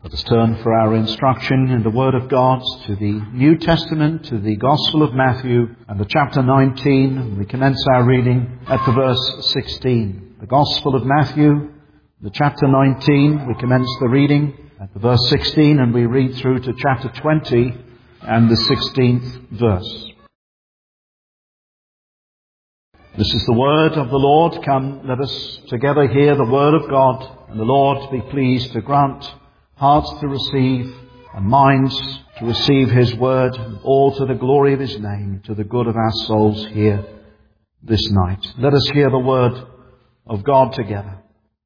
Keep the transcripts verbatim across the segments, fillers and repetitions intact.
Let us turn for our instruction in the Word of God to the New Testament, to the Gospel of Matthew and the chapter nineteen. We commence our reading at the verse sixteen. The Gospel of Matthew, the chapter nineteen. We commence the reading at the verse sixteen and we read through to chapter twenty and the sixteenth verse. This is the word of the Lord. Come, let us together hear the word of God, and the Lord be pleased to grant hearts to receive and minds to receive His word, all to the glory of His name, to the good of our souls here this night. Let us hear the word of God together.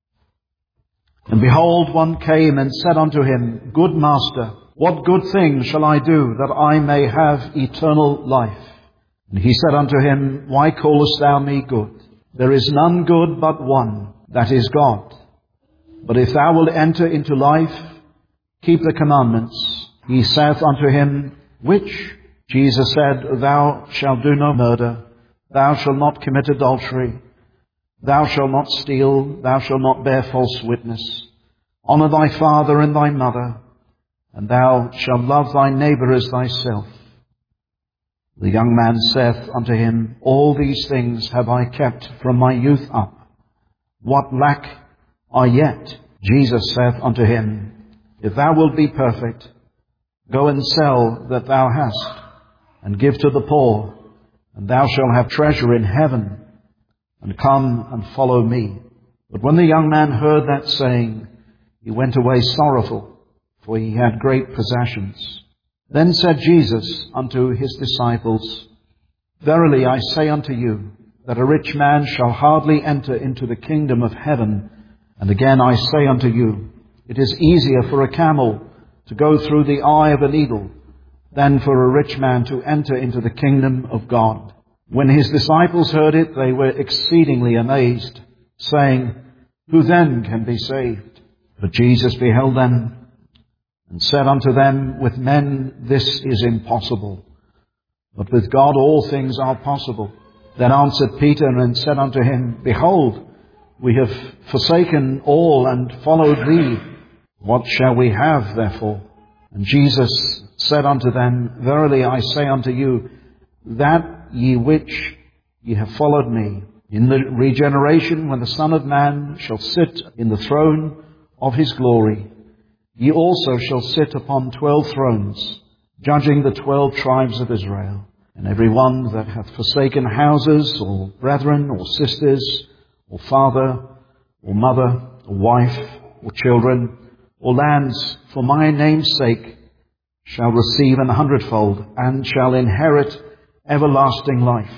And behold, one came and said unto him, Good Master, what good thing shall I do that I may have eternal life? And he said unto him, Why callest thou me good? There is none good but one, that is God. But if thou wilt enter into life, keep the commandments. He saith unto him, Which? Jesus said, Thou shalt do no murder, thou shalt not commit adultery, thou shalt not steal, thou shalt not bear false witness. Honour thy father and thy mother, and thou shalt love thy neighbour as thyself. The young man saith unto him, All these things have I kept from my youth up. What lack I yet? Jesus saith unto him, If thou wilt be perfect, go and sell that thou hast, and give to the poor, and thou shalt have treasure in heaven, and come and follow me. But when the young man heard that saying, he went away sorrowful, for he had great possessions. Then said Jesus unto his disciples, Verily I say unto you, that a rich man shall hardly enter into the kingdom of heaven. And again I say unto you, it is easier for a camel to go through the eye of a needle than for a rich man to enter into the kingdom of God. When his disciples heard it, they were exceedingly amazed, saying, Who then can be saved? But Jesus beheld them, and said unto them, With men this is impossible, but with God all things are possible. Then answered Peter and said unto him, Behold, we have forsaken all and followed thee. What shall we have therefore? And Jesus said unto them, Verily I say unto you, that ye which ye have followed me, in the regeneration when the Son of Man shall sit in the throne of his glory, ye also shall sit upon twelve thrones, judging the twelve tribes of Israel. And every one that hath forsaken houses, or brethren, or sisters, or father, or mother, or wife, or children, or lands, for my name's sake, shall receive an hundredfold, and shall inherit everlasting life.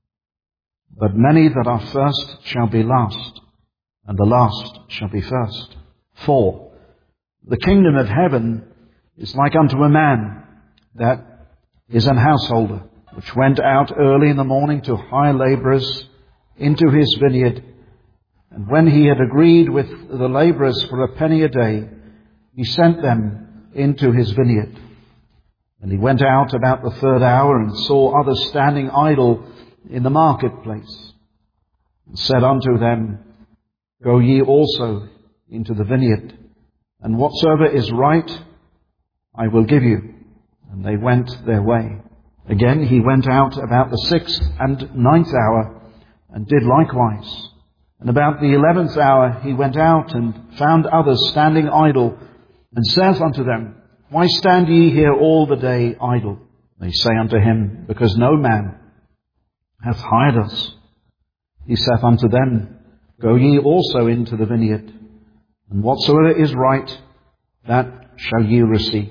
But many that are first shall be last, and the last shall be first. For the kingdom of heaven is like unto a man that is an householder, which went out early in the morning to hire labourers into his vineyard. And when he had agreed with the labourers for a penny a day, he sent them into his vineyard. And he went out about the third hour and saw others standing idle in the marketplace, and said unto them, Go ye also into the vineyard, and whatsoever is right I will give you. And they went their way. Again he went out about the sixth and ninth hour, and did likewise. And about the eleventh hour he went out, and found others standing idle, and saith unto them, Why stand ye here all the day idle? They say unto him, Because no man hath hired us. He saith unto them, Go ye also into the vineyard, and whatsoever is right, that shall ye receive.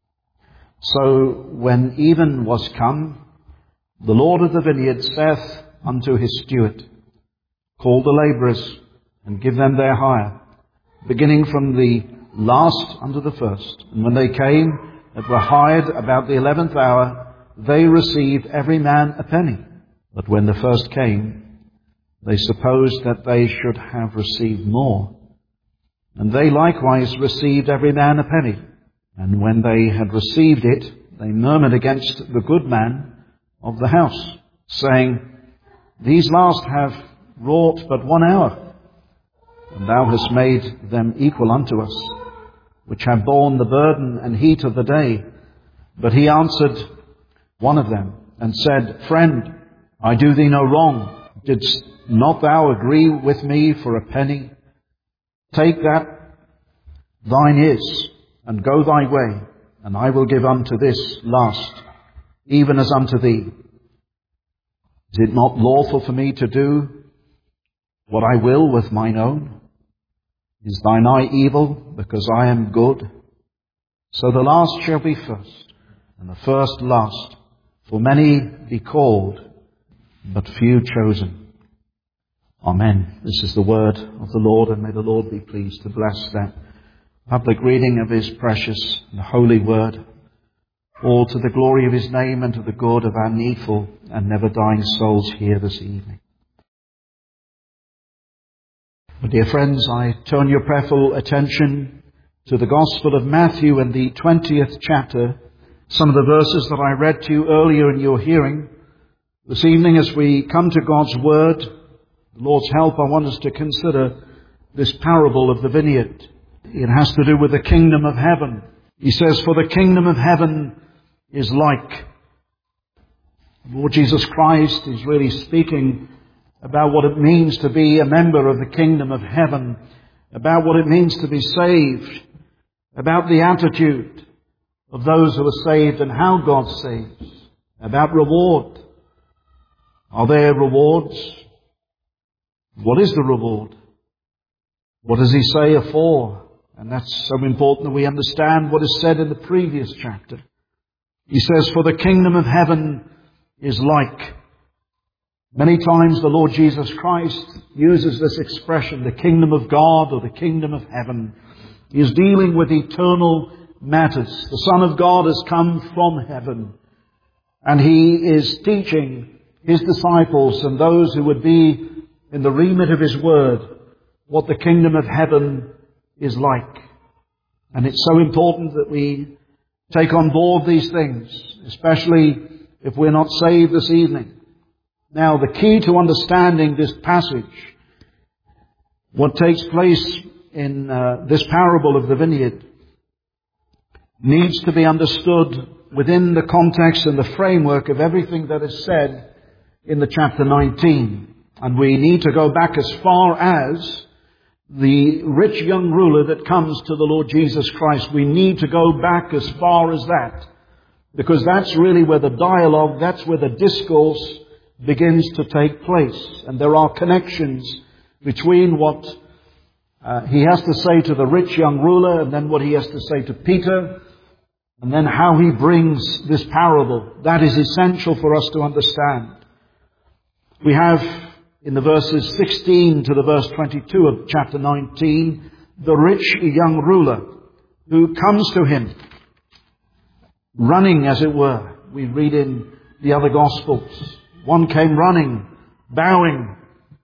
So when even was come, the Lord of the vineyard saith unto his steward, Call the labourers, and give them their hire, beginning from the last unto the first. And when they came, that were hired about the eleventh hour, they received every man a penny. But when the first came, they supposed that they should have received more. And they likewise received every man a penny. And when they had received it, they murmured against the good man of the house, saying, These last have wrought but one hour, and thou hast made them equal unto us. which have borne the burden and heat of the day. But he answered one of them, and said, Friend, I do thee no wrong. Didst not thou agree with me for a penny? Take that thine is, and go thy way, and I will give unto this last, even as unto thee. Is it not lawful for me to do what I will with mine own? Is thine eye evil, because I am good? So the last shall be first, and the first last. For many be called, but few chosen. Amen. This is the word of the Lord, and may the Lord be pleased to bless that public reading of His precious and holy word, all to the glory of His name and to the good of our needful and never dying souls here this evening. My dear friends, I turn your prayerful attention to the Gospel of Matthew and the twentieth chapter. Some of the verses that I read to you earlier in your hearing. This evening, as we come to God's Word, the Lord's help, I want us to consider this parable of the vineyard. It has to do with the kingdom of heaven. He says, For the kingdom of heaven is like. Lord Jesus Christ is really speaking about what it means to be a member of the kingdom of heaven, about what it means to be saved, about the attitude of those who are saved and how God saves, about reward. Are there rewards? What is the reward? What does He say are for? And that's so important that we understand what is said in the previous chapter. He says, For the kingdom of heaven is like. Many times the Lord Jesus Christ uses this expression, the kingdom of God or the kingdom of heaven. He is dealing with eternal matters. The Son of God has come from heaven, and He is teaching His disciples and those who would be in the remit of His word what the kingdom of heaven is like. And it's so important that we take on board these things, especially if we're not saved this evening. Now, the key to understanding this passage, what takes place in uh, this parable of the vineyard, needs to be understood within the context and the framework of everything that is said in the chapter nineteen. And we need to go back as far as the rich young ruler that comes to the Lord Jesus Christ. We need to go back as far as that, because that's really where the dialogue, that's where the discourse begins to take place. And there are connections between what uh, he has to say to the rich young ruler and then what he has to say to Peter, and then how he brings this parable. That is essential for us to understand. We have in the verses sixteen to the verse twenty-two of chapter nineteen, the rich young ruler who comes to him, running as it were. We read in the other Gospels. One came running, bowing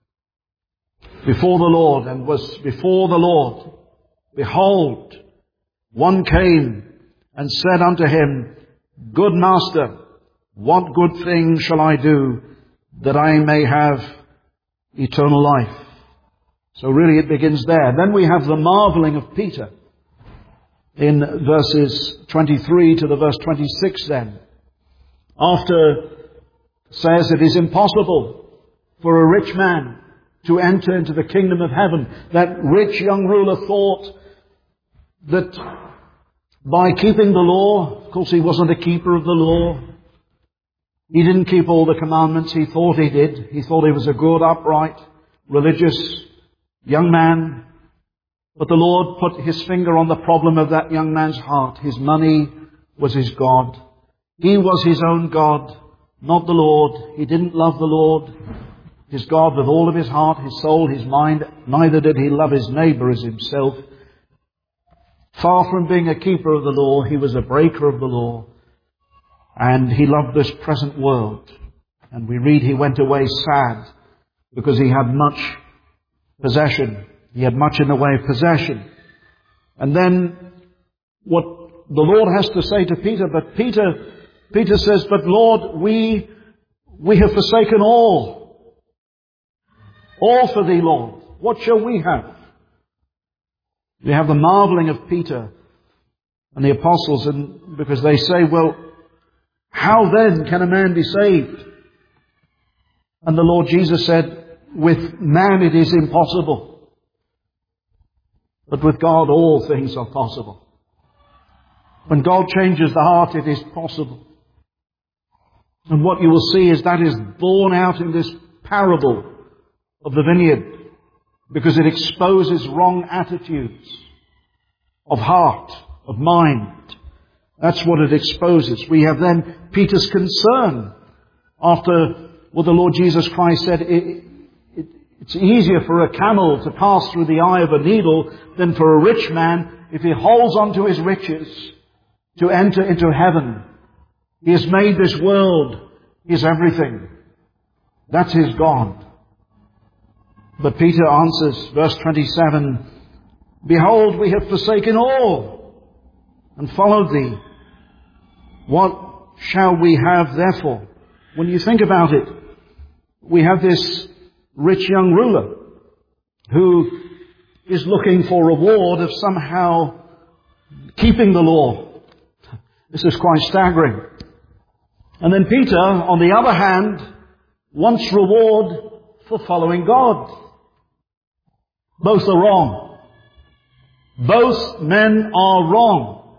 before the Lord, and was before the Lord. Behold, one came and said unto him, Good Master, what good thing shall I do that I may have eternal life? So really it begins there. Then we have the marveling of Peter in verses twenty-three to the verse twenty-six then. After says it is impossible for a rich man to enter into the kingdom of heaven. That rich young ruler thought that by keeping the law, of course he wasn't a keeper of the law. He didn't keep all the commandments. He thought he did. He thought he was a good, upright, religious young man. But the Lord put His finger on the problem of that young man's heart. His money was his God. He was his own God, not the Lord. He didn't love the Lord, his God, with all of his heart, his soul, his mind. Neither did he love his neighbor as himself. Far from being a keeper of the law, he was a breaker of the law. And he loved this present world. And we read he went away sad because he had much possession. He had much in the way of possession. And then what the Lord has to say to Peter, but Peter, Peter says, but Lord, we, we have forsaken all. All for thee, Lord. What shall we have? We have the marveling of Peter and the apostles, and because they say, well, how then can a man be saved? And the Lord Jesus said, with man it is impossible, but with God all things are possible. When God changes the heart, it is possible. And what you will see is that is borne out in this parable of the vineyard, because it exposes wrong attitudes of heart, of mind. That's what it exposes. We have then Peter's concern after what the Lord Jesus Christ said, it, it, it's easier for a camel to pass through the eye of a needle than for a rich man, if he holds on to his riches, to enter into heaven. He has made this world his everything. That's his God. But Peter answers, verse twenty-seven, behold, we have forsaken all and followed thee. What shall we have therefore? When you think about it, we have this rich young ruler who is looking for reward of somehow keeping the law. This is quite staggering. And then Peter, on the other hand, wants reward for following God. Both are wrong. Both men are wrong.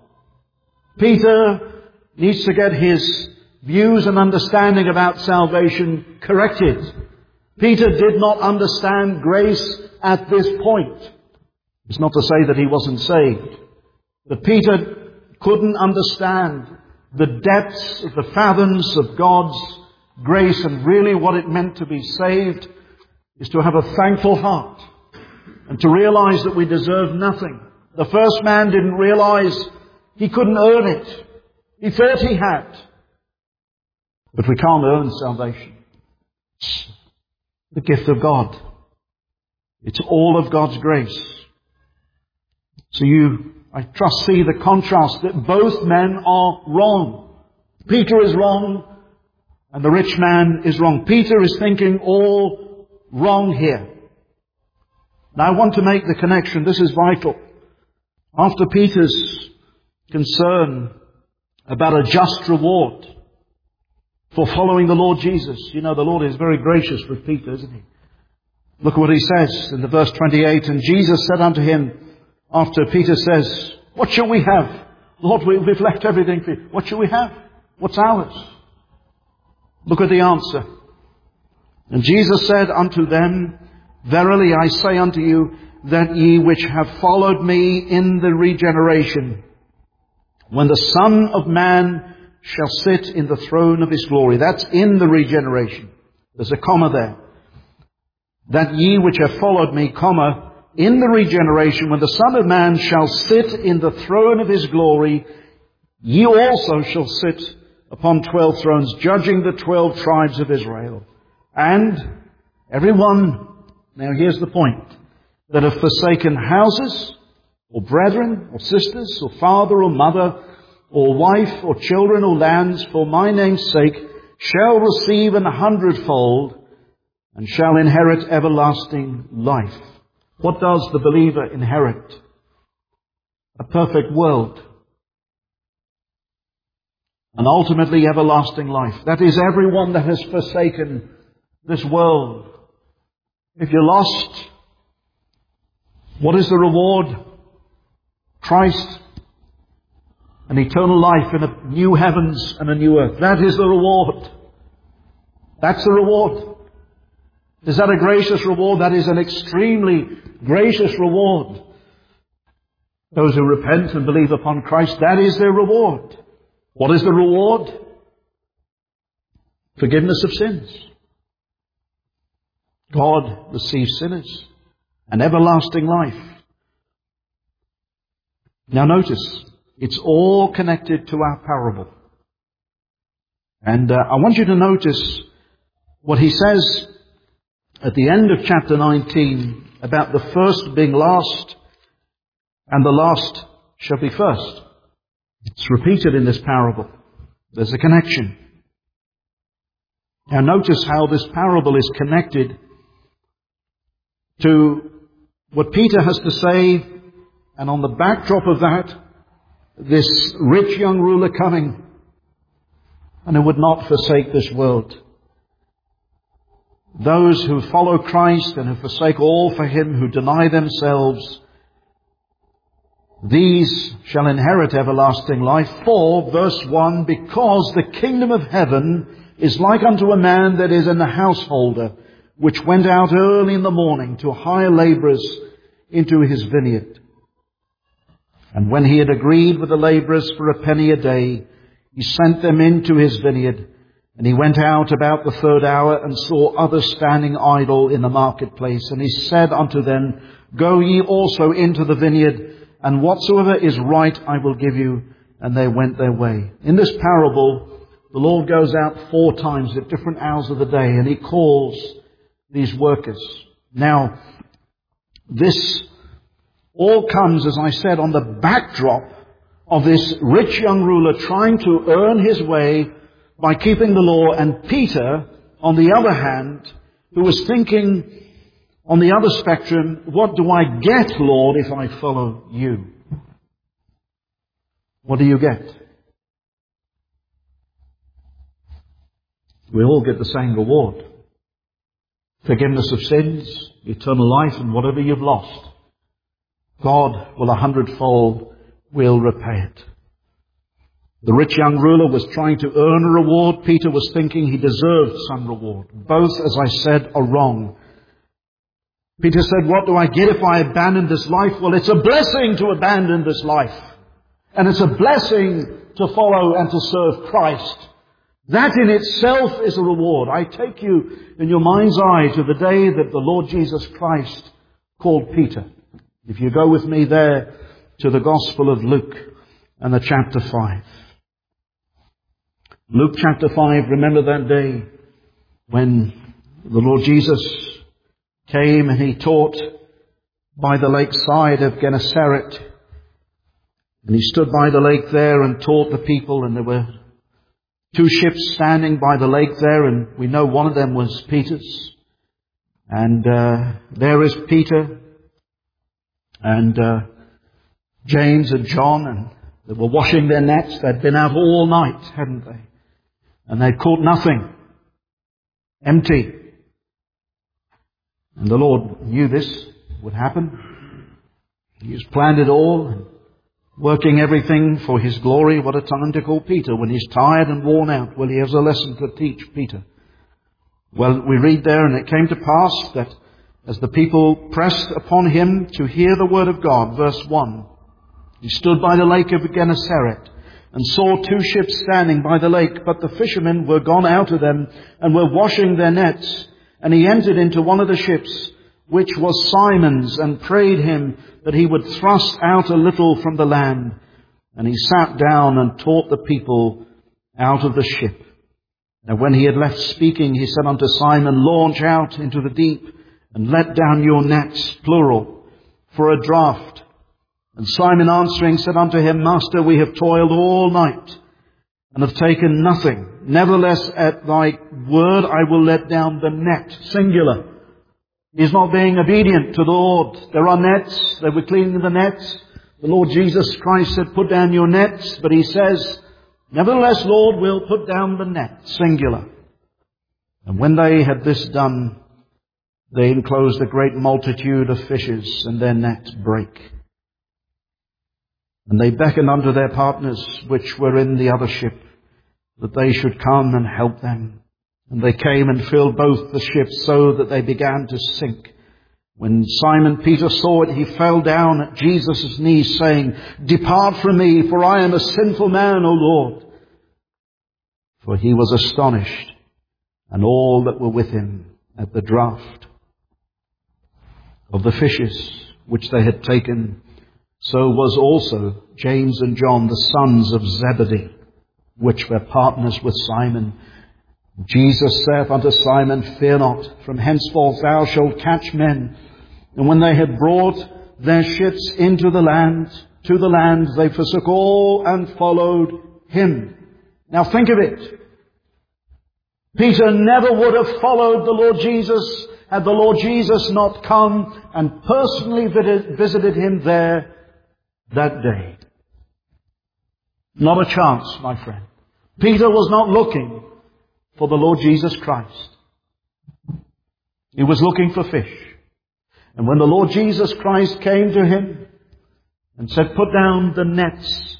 Peter needs to get his views and understanding about salvation corrected. Peter did not understand grace at this point. It's not to say that he wasn't saved. But Peter couldn't understand the depths of the fathoms of God's grace, and really what it meant to be saved is to have a thankful heart and to realize that we deserve nothing. The first man didn't realize he couldn't earn it. He thought he had. But we can't earn salvation. It's the gift of God. It's all of God's grace. So you, I trust, see the contrast that both men are wrong. Peter is wrong and the rich man is wrong. Peter is thinking all wrong here. Now I want to make the connection. This is vital. After Peter's concern about a just reward for following the Lord Jesus. You know, the Lord is very gracious with Peter, isn't he? Look what he says in the verse twenty-eight. And Jesus said unto him, after Peter says, what shall we have? Lord, we've left everything for you. What shall we have? What's ours? Look at the answer. And Jesus said unto them, verily I say unto you, that ye which have followed me in the regeneration, when the Son of Man shall sit in the throne of his glory. That's in the regeneration. There's a comma there. That ye which have followed me, comma, in the regeneration, when the Son of Man shall sit in the throne of his glory, ye also shall sit upon twelve thrones, judging the twelve tribes of Israel. And everyone, now here's the point, that have forsaken houses, or brethren, or sisters, or father, or mother, or wife, or children, or lands, for my name's sake, shall receive an hundredfold, and shall inherit everlasting life. What does the believer inherit? A perfect world. And ultimately everlasting life. That is everyone that has forsaken this world. If you're lost, what is the reward? Christ, an eternal life in a new heavens and a new earth. That is the reward. That's the reward. Is that a gracious reward? That is an extremely gracious reward. Those who repent and believe upon Christ, that is their reward. What is the reward? Forgiveness of sins. God receives sinners. An everlasting life. Now notice, it's all connected to our parable. And uh, I want you to notice what he says at the end of chapter nineteen about the first being last and the last shall be first. It's repeated in this parable. There's a connection. Now notice how this parable is connected to what Peter has to say, and on the backdrop of that, this rich young ruler coming, and who would not forsake this world. Those who follow Christ and who forsake all for Him, who deny themselves, these shall inherit everlasting life. For, verse one, because the kingdom of heaven is like unto a man that is an householder, which went out early in the morning to hire labourers into his vineyard. And when he had agreed with the labourers for a penny a day, he sent them into his vineyard. And he went out about the third hour and saw others standing idle in the marketplace. And he said unto them, Go ye also into the vineyard, and whatsoever is right I will give you. And they went their way. In this parable, the Lord goes out four times at different hours of the day, and He calls these workers. Now, this all comes, as I said, on the backdrop of this rich young ruler trying to earn his way by keeping the law, and Peter, on the other hand, who was thinking on the other spectrum, what do I get, Lord, if I follow you? What do you get? We all get the same reward. Forgiveness of sins, eternal life, and whatever you've lost, God will a hundredfold will repay it. The rich young ruler was trying to earn a reward. Peter was thinking he deserved some reward. Both, as I said, are wrong. Peter said, what do I get if I abandon this life? Well, it's a blessing to abandon this life. And it's a blessing to follow and to serve Christ. That in itself is a reward. I take you in your mind's eye to the day that the Lord Jesus Christ called Peter. If you go with me there to the Gospel of Luke and the chapter five. Luke chapter five, remember that day when the Lord Jesus came and He taught by the lakeside of Gennesaret. And He stood by the lake there and taught the people, and there were two ships standing by the lake there, and we know one of them was Peter's. And uh, there is Peter and uh, James and John, and they were washing their nets. They'd been out all night, hadn't they? And they'd caught nothing. Empty. And the Lord knew this would happen. He has planned it all, working everything for His glory. What a time to call Peter when he's tired and worn out. Well, He has a lesson to teach Peter. Well, we read there, and it came to pass that as the people pressed upon Him to hear the word of God, verse one, He stood by the lake of Gennesaret and saw two ships standing by the lake, but the fishermen were gone out of them and were washing their nets. And He entered into one of the ships, which was Simon's, and prayed him that he would thrust out a little from the land. And he sat down and taught the people out of the ship. Now when he had left speaking, he said unto Simon, Launch out into the deep, and let down your nets, plural, for a draught. And Simon answering said unto him, Master, we have toiled all night, and have taken nothing. Nevertheless, at thy word I will let down the net, singular. He's not being obedient to the Lord. There are nets. They were cleaning the nets. The Lord Jesus Christ said, put down your nets. But He says, nevertheless, Lord, we'll put down the net, singular. And when they had this done, they enclosed a great multitude of fishes, and their nets brake. And they beckoned unto their partners, which were in the other ship, that they should come and help them. And they came and filled both the ships, so that they began to sink. When Simon Peter saw it, he fell down at Jesus' knees, saying, Depart from me, for I am a sinful man, O Lord. For he was astonished, and all that were with him, at the draught of the fishes which they had taken. So was also James and John, the sons of Zebedee, which were partners with Simon. Jesus saith unto Simon, Fear not, from henceforth thou shalt catch men. And when they had brought their ships into the land, to the land, they forsook all and followed Him. Now think of it. Peter never would have followed the Lord Jesus had the Lord Jesus not come and personally visited him there that day. Not a chance, my friend. Peter was not looking for the Lord Jesus Christ. He was looking for fish. And when the Lord Jesus Christ came to him and said, put down the nets,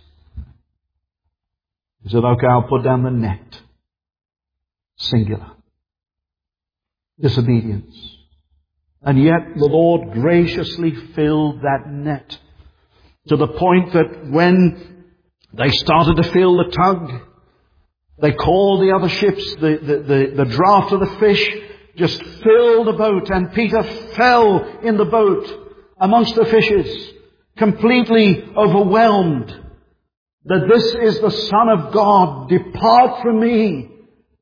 he said, okay, I'll put down the net. Singular. Disobedience. And yet the Lord graciously filled that net to the point that when they started to feel the tug, they called the other ships, the, the, the, the draft of the fish just filled the boat, and Peter fell in the boat amongst the fishes, completely overwhelmed that this is the Son of God. Depart from me,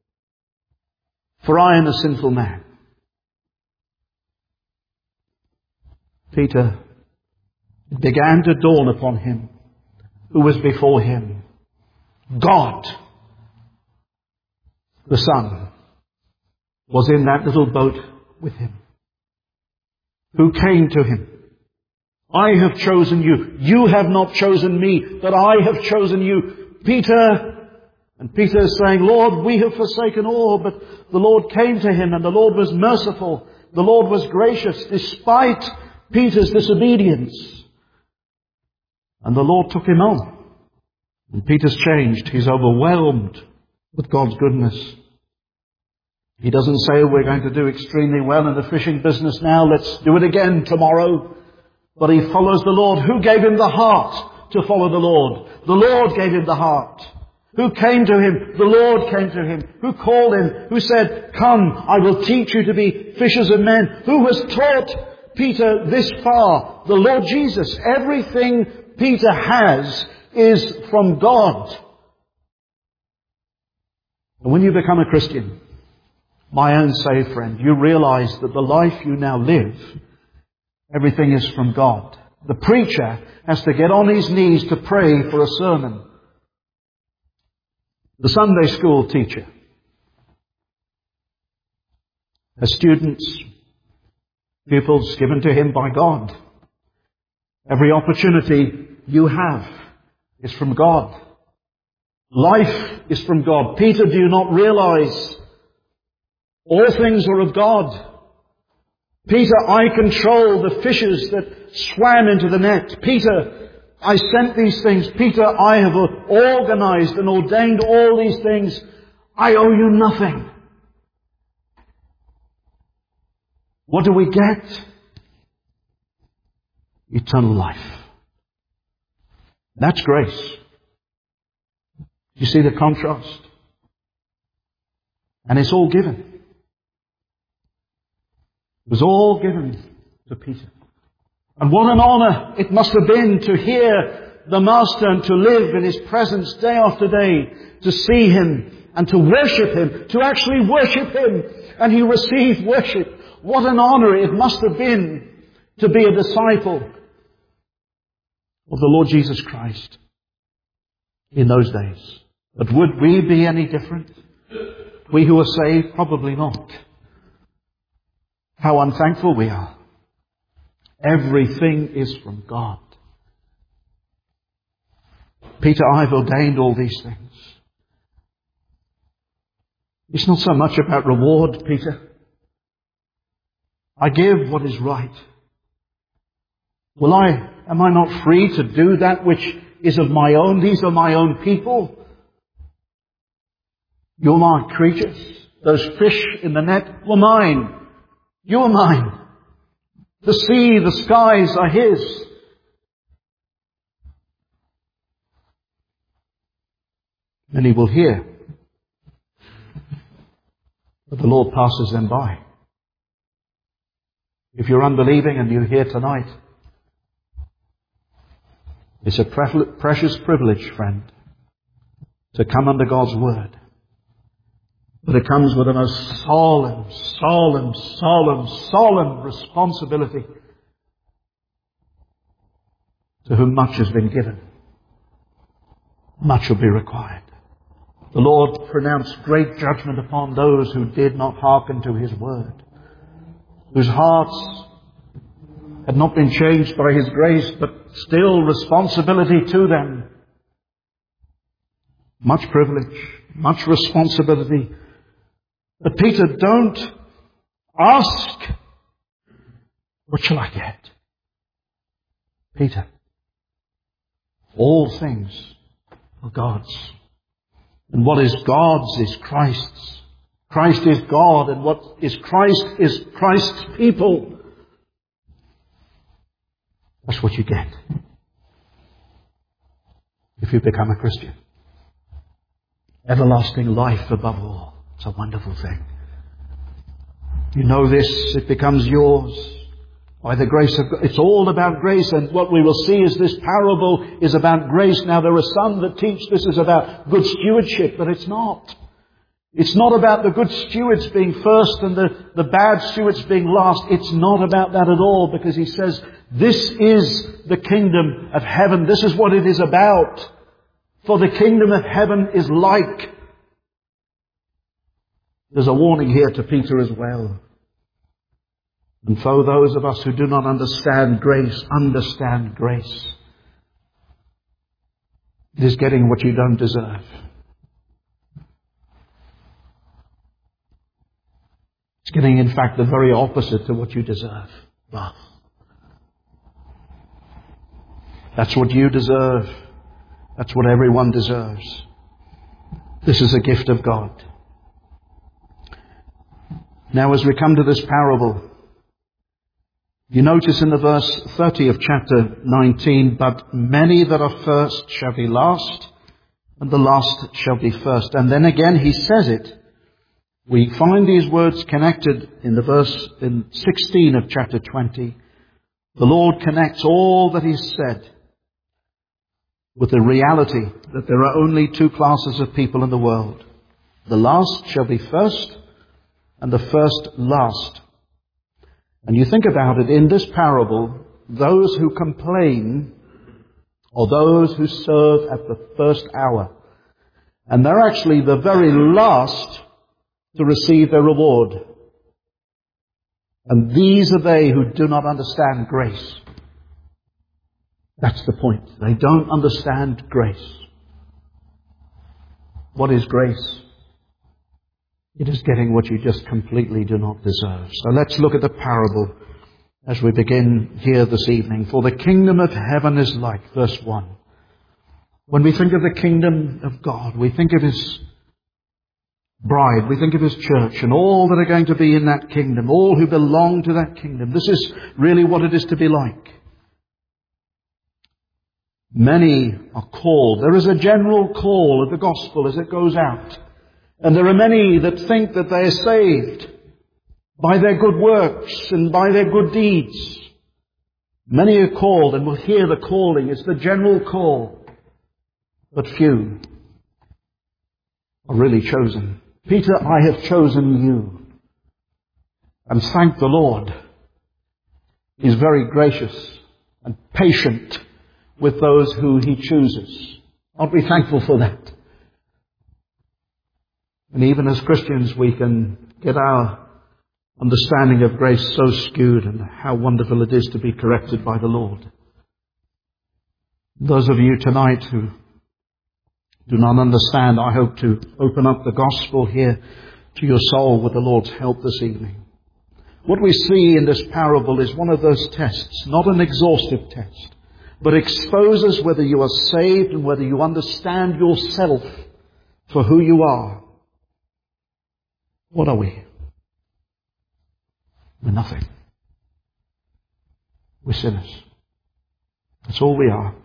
for I am a sinful man. Peter, it began to dawn upon him who was before him. God, the Son, was in that little boat with him, who came to him. I have chosen you. You have not chosen me, but I have chosen you. Peter, and Peter is saying, Lord, we have forsaken all. But the Lord came to him, and the Lord was merciful. The Lord was gracious, despite Peter's disobedience. And the Lord took him on. And Peter's changed. He's overwhelmed with God's goodness. He doesn't say, we're going to do extremely well in the fishing business now, let's do it again tomorrow. But he follows the Lord. Who gave him the heart to follow the Lord? The Lord gave him the heart. Who came to him? The Lord came to him. Who called him? Who said, come, I will teach you to be fishers of men? Who has taught Peter this far? The Lord Jesus. Everything Peter has is from God. And when you become a Christian, my own saved friend, you realize that the life you now live, everything is from God. The preacher has to get on his knees to pray for a sermon. The Sunday school teacher has students, pupils given to him by God. Every opportunity you have is from God. Life is from God. Peter, do you not realize all things are of God? Peter, I control the fishes that swam into the net. Peter, I sent these things. Peter, I have organized and ordained all these things. I owe you nothing. What do we get? Eternal life. That's grace. You see the contrast? And it's all given. It was all given to Peter. And what an honor it must have been to hear the Master and to live in His presence day after day, to see Him and to worship Him, to actually worship Him. And he received worship. What an honor it must have been to be a disciple of the Lord Jesus Christ in those days. But would we be any different? We who are saved, probably not. How unthankful we are. Everything is from God. Peter, I've ordained all these things. It's not so much about reward, Peter. I give what is right. Will I, am I not free to do that which is of my own? These are my own people. You're my creatures. Those fish in the net were mine. You are mine. The sea, the skies are His. And He will hear. But the Lord passes them by. If you're unbelieving and you're here tonight, it's a precious privilege, friend, to come under God's Word. But it comes with a most solemn, solemn, solemn, solemn responsibility. To whom much has been given, much will be required. The Lord pronounced great judgment upon those who did not hearken to His word, whose hearts had not been changed by His grace, but still responsibility to them. much privilege, much responsibility. But Peter, don't ask, what shall I get? Peter, all things are God's. And what is God's is Christ's. Christ is God, and what is Christ is Christ's people. That's what you get if you become a Christian. Everlasting life above all. It's a wonderful thing. You know this, it becomes yours by the grace of God. It's all about grace, and what we will see is this parable is about grace. Now there are some that teach this is about good stewardship, but it's not. It's not about the good stewards being first and the, the bad stewards being last. It's not about that at all, because he says, this is the kingdom of heaven. This is what it is about. For the kingdom of heaven is like. There's a warning here to Peter as well. And for those of us who do not understand grace, understand grace. It is getting what you don't deserve. It's getting, in fact, the very opposite to what you deserve. Love. That's what you deserve. That's what everyone deserves. This is a gift of God. Now, as we come to this parable, you notice in the verse thirty of chapter nineteen, but many that are first shall be last, and the last shall be first. And then again he says it. We find these words connected in the verse in sixteen of chapter twenty. The Lord connects all that He's said with the reality that there are only two classes of people in the world. The last shall be first, and the first last. And you think about it, in this parable, those who complain are those who serve at the first hour. And they're actually the very last to receive their reward. And these are they who do not understand grace. That's the point. They don't understand grace. What is grace? It is getting what you just completely do not deserve. So let's look at the parable as we begin here this evening. For the kingdom of heaven is like, verse one. When we think of the kingdom of God, we think of His bride, we think of His church and all that are going to be in that kingdom, all who belong to that kingdom. This is really what it is to be like. Many are called. There is a general call of the gospel as it goes out. And there are many that think that they are saved by their good works and by their good deeds. Many are called and will hear the calling. It's the general call. But few are really chosen. Peter, I have chosen you. And thank the Lord. He's very gracious and patient with those who He chooses. Aren't we thankful for that? And even as Christians, we can get our understanding of grace so skewed, and how wonderful it is to be corrected by the Lord. Those of you tonight who do not understand, I hope to open up the gospel here to your soul with the Lord's help this evening. What we see in this parable is one of those tests, not an exhaustive test, but exposes whether you are saved and whether you understand yourself for who you are. What are we? We're nothing. We're sinners. That's all we are.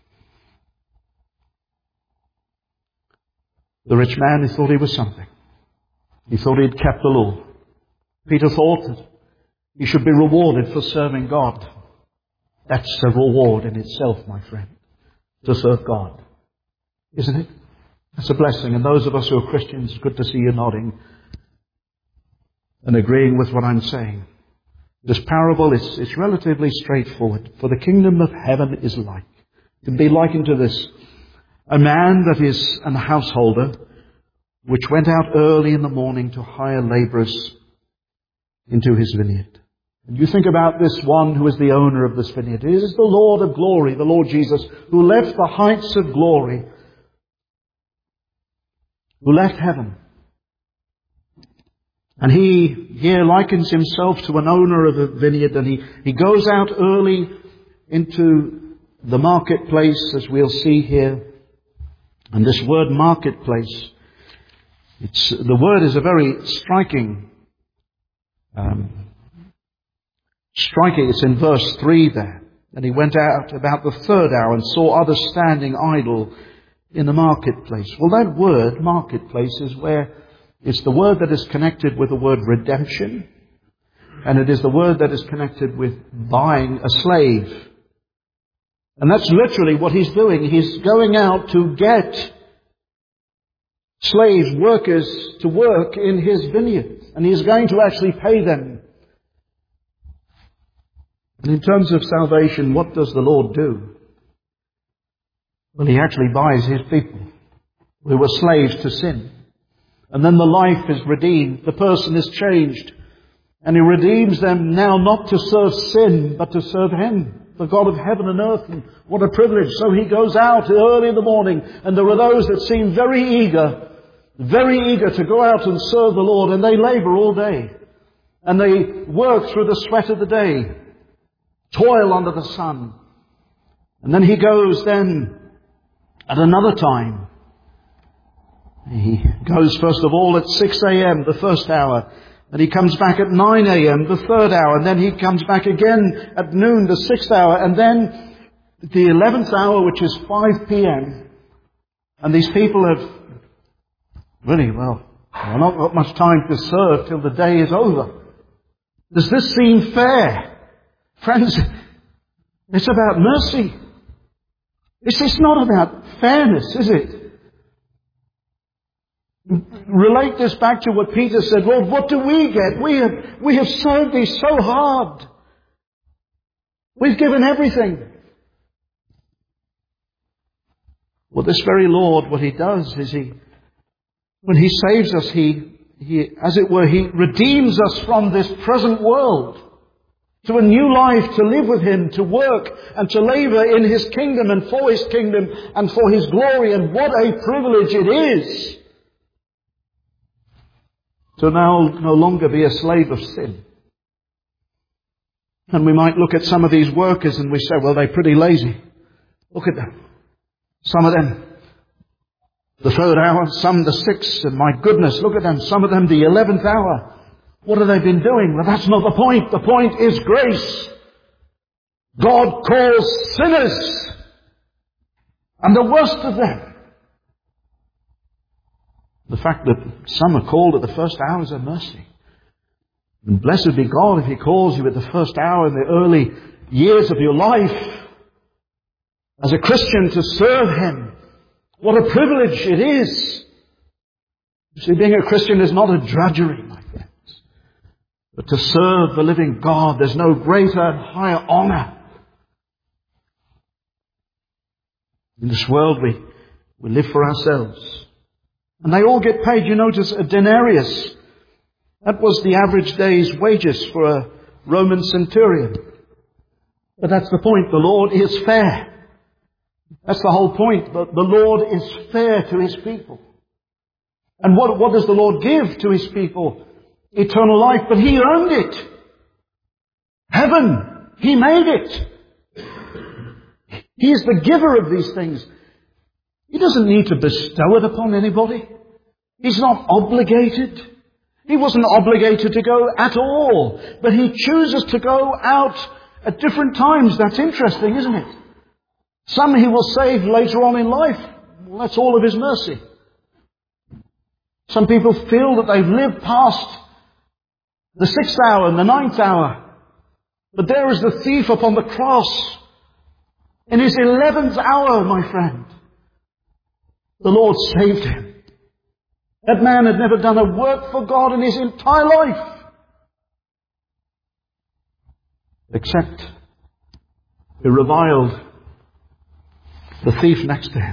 The rich man, he thought he was something. He thought he'd kept the law. Peter thought that he should be rewarded for serving God. That's a reward in itself, my friend, to serve God. Isn't it? That's a blessing. And those of us who are Christians, it's good to see you nodding and agreeing with what I'm saying. This parable, it's, it's relatively straightforward. For the kingdom of heaven is like. It can be likened to this. A man that is an householder, which went out early in the morning to hire laborers into his vineyard. And you think about this one who is the owner of this vineyard. It is the Lord of glory, the Lord Jesus, who left the heights of glory who left heaven. And he here likens himself to an owner of a vineyard, and he, he goes out early into the marketplace, as we'll see here. And this word marketplace, it's, the word is a very striking, um, striking, it's in verse three there. And he went out about the third hour and saw others standing idle in the marketplace. Well, that word, marketplace, is where it's the word that is connected with the word redemption. And it is the word that is connected with buying a slave. And that's literally what he's doing. He's going out to get slaves, workers, to work in his vineyard. And he's going to actually pay them. And in terms of salvation, what does the Lord do? Well, he actually buys his people who were slaves to sin. And then the life is redeemed. The person is changed. And he redeems them now not to serve sin, but to serve him, the God of heaven and earth. And what a privilege. So he goes out early in the morning, and there are those that seem very eager, very eager to go out and serve the Lord. And they labor all day. And they work through the sweat of the day, toil under the sun. And then he goes then at another time. He goes first of all at six a.m., the first hour. And he comes back at nine a.m., the third hour. And then he comes back again at noon, the sixth hour. And then the eleventh hour, which is five p.m. And these people have really, well, they've not got much time to serve till the day is over. Does this seem fair? Friends, it's about mercy. It's, it's not about fairness, is it? Relate this back to what Peter said. Lord, what do we get? We have, we have served thee so hard. We've given everything. Well, this very Lord, what he does is he, when he saves us, he, he, as it were, he redeems us from this present world to a new life, to live with him, to work and to labor in his kingdom and for his kingdom and for his glory. And what a privilege it is to now no longer be a slave of sin. And we might look at some of these workers and we say, well, they're pretty lazy. Look at them. Some of them, the third hour, some the sixth, and my goodness, look at them. Some of them the eleventh hour. What have they been doing? Well, that's not the point. The point is grace. God calls sinners, and the worst of them. The fact that some are called at the first hour is a mercy. And blessed be God if he calls you at the first hour in the early years of your life as a Christian to serve him. What a privilege it is. You see, being a Christian is not a drudgery, my friends. But to serve the living God, there's no greater and higher honor. In this world we, we live for ourselves. And they all get paid. You notice a denarius. That was the average day's wages for a Roman centurion. But that's the point. The Lord is fair. That's the whole point. The, the Lord is fair to his people. And what, what does the Lord give to his people? Eternal life. But he earned it. Heaven. He made it. He is the giver of these things. He doesn't need to bestow it upon anybody. He's not obligated. He wasn't obligated to go at all. But he chooses to go out at different times. That's interesting, isn't it? Some he will save later on in life. Well, that's all of his mercy. Some people feel that they've lived past the sixth hour and the ninth hour. But there is the thief upon the cross. In his eleventh hour, my friend, the Lord saved him. That man had never done a work for God in his entire life. Except he reviled the thief next to him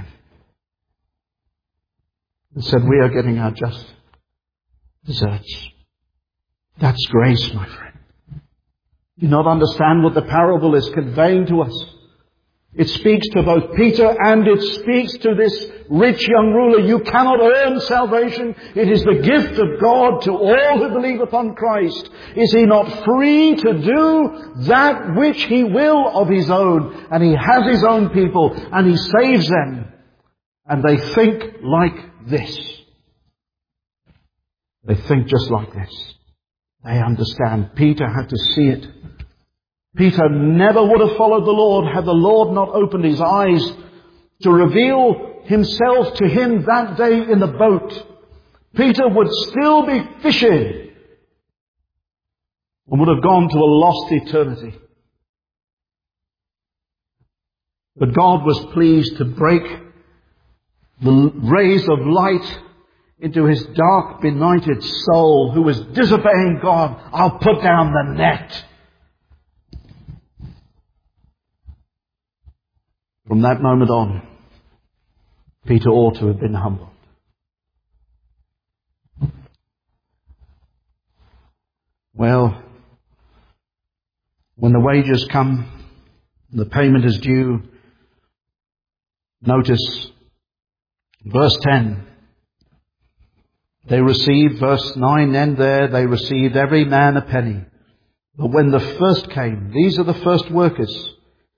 and said, we are getting our just deserts. That's grace, my friend. Do you not understand what the parable is conveying to us? It speaks to both Peter and it speaks to this rich young ruler. You cannot earn salvation. It is the gift of God to all who believe upon Christ. Is he not free to do that which he will of his own? And he has his own people and he saves them. And they think like this. They think just like this. They understand. Peter had to see it. Peter never would have followed the Lord had the Lord not opened his eyes to reveal himself to him that day in the boat. Peter would still be fishing and would have gone to a lost eternity. But God was pleased to break the rays of light into his dark, benighted soul who was disobeying God. I'll put down the net. From that moment on, Peter ought to have been humbled. Well, when the wages come, the payment is due, notice verse ten. They received, verse nine, and there they received every man a penny. But when the first came, these are the first workers,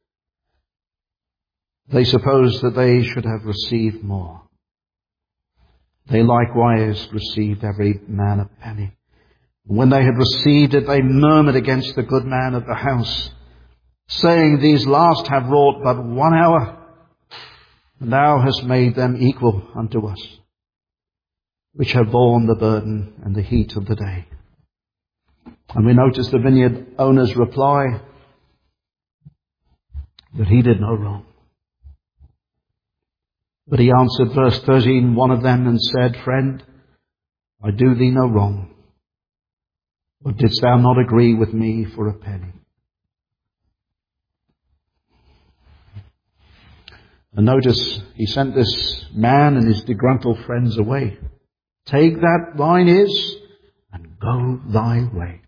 they supposed that they should have received more. They likewise received every man a penny. When they had received it, they murmured against the good man of the house, saying, These last have wrought but one hour, and thou hast made them equal unto us, which have borne the burden and the heat of the day. And we notice the vineyard owner's reply that he did no wrong. But he answered, verse thirteen, one of them, and said, Friend, I do thee no wrong. But didst thou not agree with me for a penny? And notice, he sent this man and his disgruntled friends away. Take that thine is, and go thy way.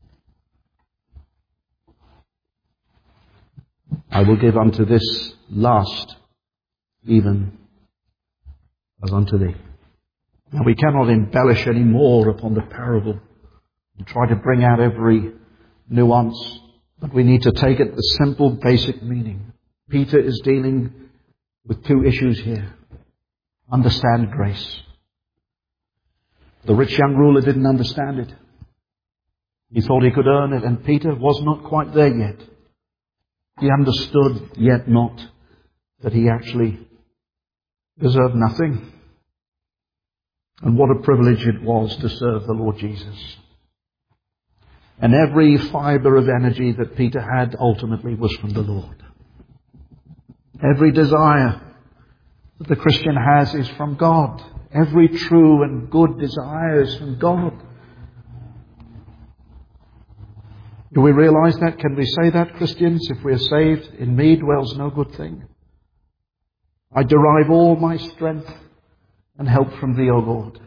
I will give unto this last even as unto thee. Now we cannot embellish any more upon the parable and try to bring out every nuance, but we need to take it the simple basic meaning. Peter is dealing with two issues here. Understand grace. The rich young ruler didn't understand it. He thought he could earn it, and Peter was not quite there yet. He understood yet not that he actually deserved nothing. And what a privilege it was to serve the Lord Jesus. And every fibre of energy that Peter had ultimately was from the Lord. Every desire that the Christian has is from God. Every true and good desire is from God. Do we realize that? Can we say that, Christians? If we are saved, in me dwells no good thing. I derive all my strength and help from thee, O Lord.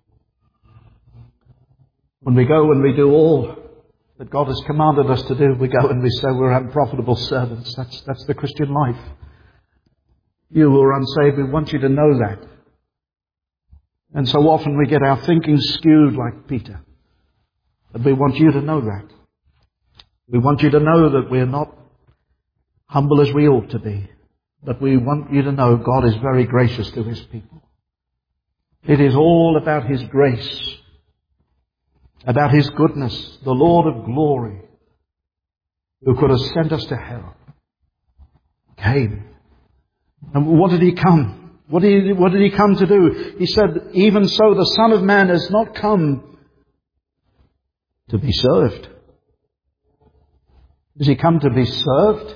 When we go and we do all that God has commanded us to do, we go and we say we're unprofitable servants. That's, that's the Christian life. You who are unsaved, we want you to know that. And so often we get our thinking skewed like Peter. And we want you to know that. We want you to know that we're not humble as we ought to be. But we want you to know God is very gracious to His people. It is all about His grace, about His goodness, the Lord of glory, who could have sent us to hell, came. And what did He come? What did He, what did He come to do? He said, even so the Son of Man has not come to be served. Does He come to be served?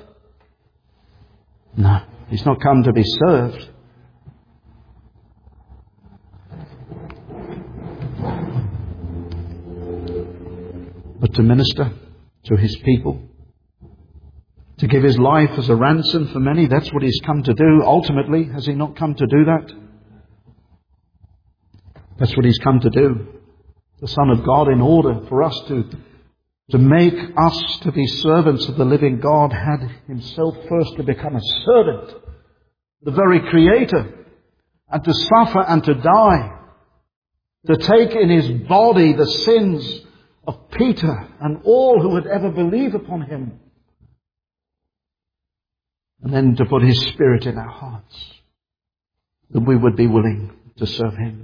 No, He's not come to be served. But to minister to His people. To give His life as a ransom for many. That's what He's come to do. Ultimately, has He not come to do that? That's what He's come to do. The Son of God, in order for us to to make us to be servants of the living God, had himself first to become a servant, the very Creator, and to suffer and to die, to take in his body the sins of Peter and all who would ever believe upon him, and then to put his Spirit in our hearts, that we would be willing to serve him.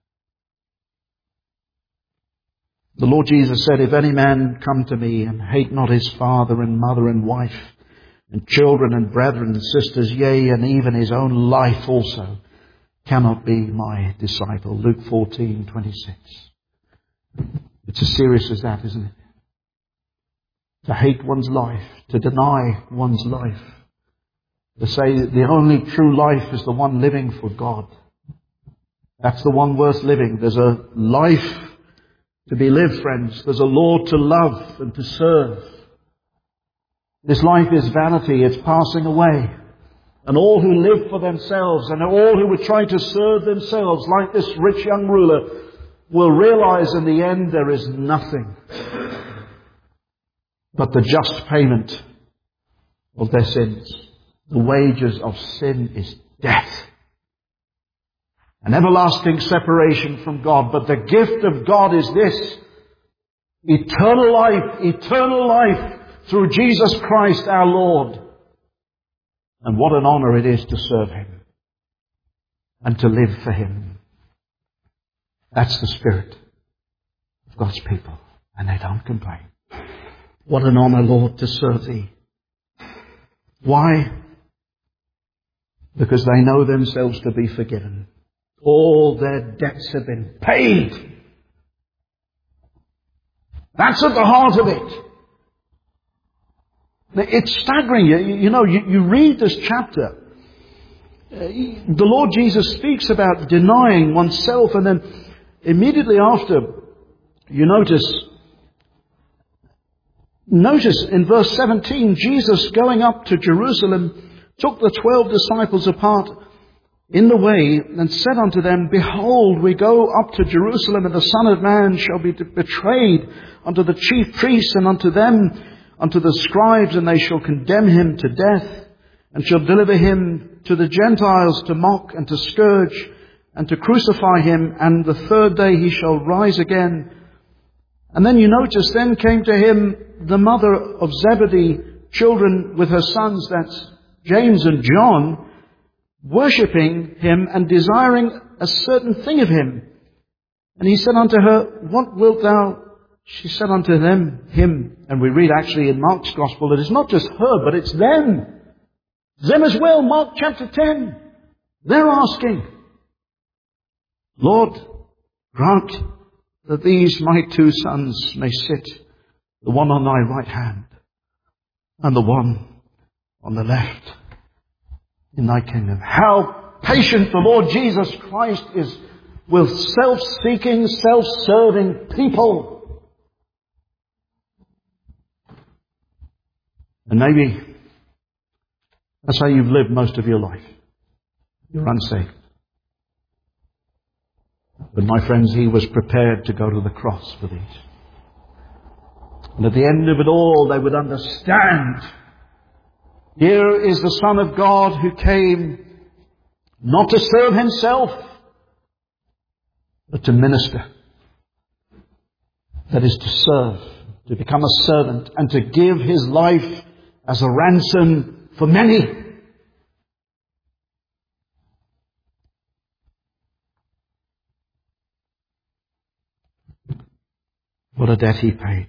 The Lord Jesus said, "If any man come to me and hate not his father and mother and wife and children and brethren and sisters, yea, and even his own life also, cannot be my disciple." Luke fourteen twenty-six. It's as serious as that, isn't it? To hate one's life, to deny one's life, to say that the only true life is the one living for God. That's the one worth living. There's a life to be lived, friends. There's a Lord to love and to serve. This life is vanity. It's passing away. And all who live for themselves and all who would try to serve themselves, like this rich young ruler, will realize in the end there is nothing but the just payment of their sins. The wages of sin is death, an everlasting separation from God. But the gift of God is this: eternal life, eternal life through Jesus Christ our Lord. And what an honor it is to serve him and to live for him. That's the spirit of God's people, and they don't complain. What an honor, Lord, to serve thee. Why? Because they know themselves to be forgiven. All their debts have been paid. That's at the heart of it. It's staggering. You, you know, you, you read this chapter. Uh, the Lord Jesus speaks about denying oneself, and then immediately after, you notice, notice in verse seventeen, Jesus going up to Jerusalem took the twelve disciples apart in the way and said unto them, "Behold, we go up to Jerusalem, and the Son of Man shall be betrayed unto the chief priests and unto them, unto the scribes, and they shall condemn him to death, and shall deliver him to the Gentiles to mock and to scourge and to crucify him, and the third day he shall rise again." And then you notice, then came to him the mother of Zebedee, children with her sons, that's James and John, worshipping him and desiring a certain thing of him. And he said unto her, "What wilt thou?" She said unto them, him, and we read actually in Mark's Gospel that it's not just her, but it's them. Them as well, Mark chapter ten. They're asking, "Lord, grant that these my two sons may sit, the one on thy right hand and the one on the left in thy kingdom." How patient the Lord Jesus Christ is with self-seeking, self-serving people. And maybe that's how you've lived most of your life. You're unsaved. But my friends, he was prepared to go to the cross for these. And at the end of it all, they would understand. Here is the Son of God who came not to serve himself, but to minister. That is to serve, to become a servant, and to give his life as a ransom for many. What a debt he paid.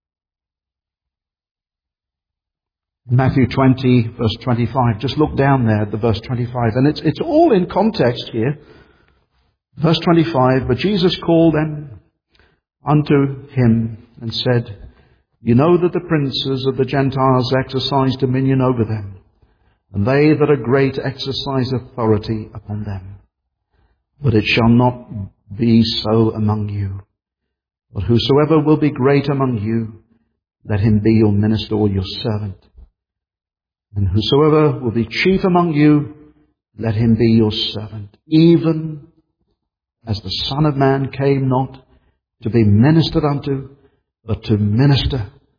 Matthew twenty, verse twenty-five. Just look down there at the verse twenty-five. And it's, it's all in context here. Verse twenty-five, "But Jesus called them unto him and said, You know that the princes of the Gentiles exercise dominion over them, and they that are great exercise authority upon them. But it shall not be so among you. But whosoever will be great among you, let him be your minister or your servant. And whosoever will be chief among you, let him be your servant. Even as the Son of Man came not to be ministered unto, but to minister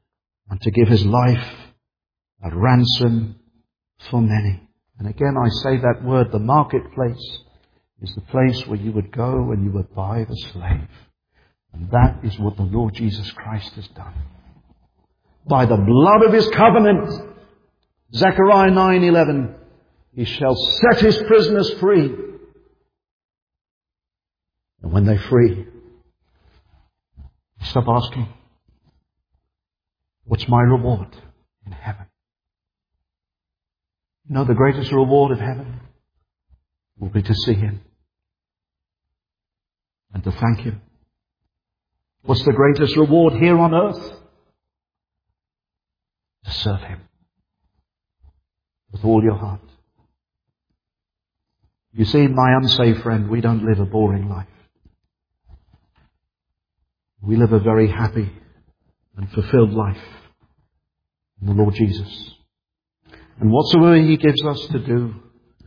and to give his life a ransom for many. And again I say that word, the marketplace, is the place where you would go and you would buy the slave. And that is what the Lord Jesus Christ has done. By the blood of his covenant, Zechariah nine eleven, he shall set his prisoners free. And when they're free, stop asking, what's my reward in heaven? You know, the greatest reward of heaven will be to see him and to thank him. What's the greatest reward here on earth? To serve him with all your heart. You see, my unsaved friend, we don't live a boring life. We live a very happy and fulfilled life in the Lord Jesus. And whatsoever he gives us to do,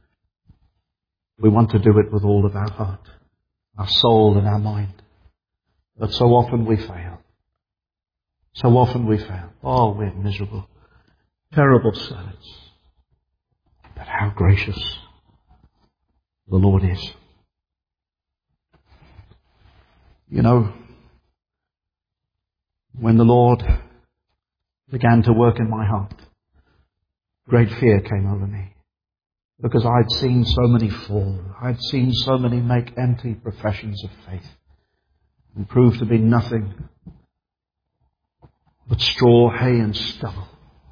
we want to do it with all of our heart, our soul and our mind. But so often we fail. So often we fail. Oh, we're miserable, terrible servants. But how gracious the Lord is. You know, when the Lord began to work in my heart, great fear came over me. Because I'd seen so many fall. I'd seen so many make empty professions of faith and prove to be nothing but straw, hay and stubble.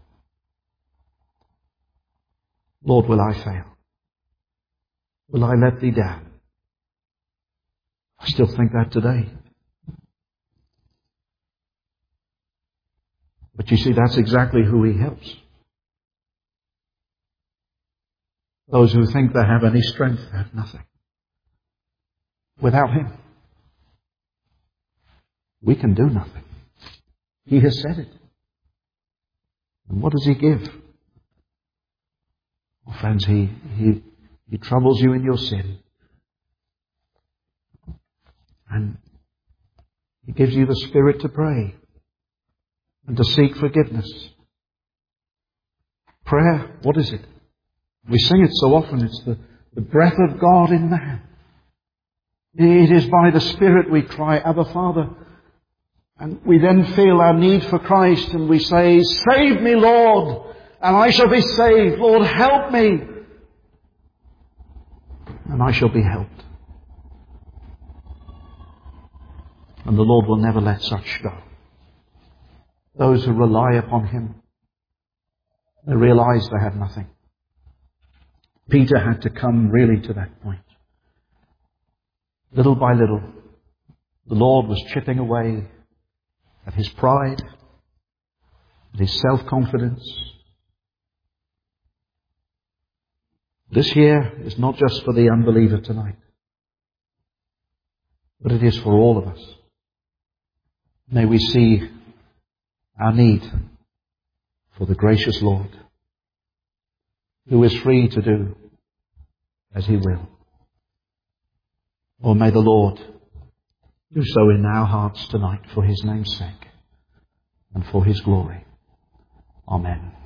Lord, will I fail? Will I let thee down? I still think that today. But you see, that's exactly who he helps. Those who think they have any strength have nothing. Without him, we can do nothing. He has said it. And what does he give? Well, friends, he, he, he troubles you in your sin. And he gives you the Spirit to pray and to seek forgiveness. Prayer, what is it? We sing it so often. It's the, the breath of God in man. It is by the Spirit we cry, Abba, Father. And we then feel our need for Christ and we say, save me, Lord, and I shall be saved. Lord, help me, and I shall be helped. And the Lord will never let such go. Those who rely upon him, they realize they have nothing. Peter had to come really to that point. Little by little, the Lord was chipping away at his pride, at his self-confidence. This year is not just for the unbeliever tonight, but it is for all of us. May we see our need for the gracious Lord, who is free to do as he will. Or may the Lord do so in our hearts tonight for his name's sake and for his glory. Amen.